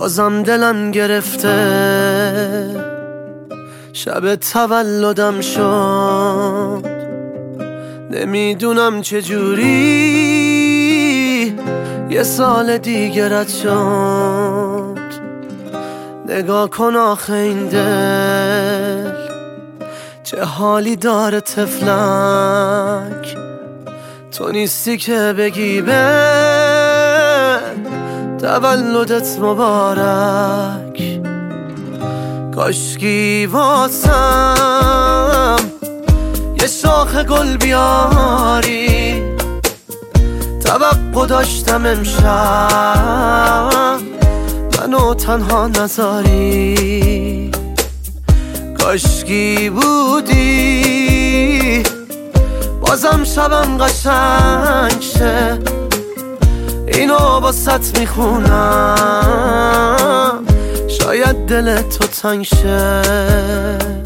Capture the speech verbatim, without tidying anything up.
بازم دلم گرفته، شب تولدم شد، نمیدونم چجوری یه سال دیگه رد شد. نگاه کن آخه این دل چه حالی داره طفلک، تو نیستی که بگی به تولدت مبارک. کاشکی واسم یه شاخ گل بیاری، توقع داشتم امشب منو تنها نذاری. کاشکی بودی بازم شبم قشنگ شه، اینو باست میخونم شاید دل تو تنگ شه.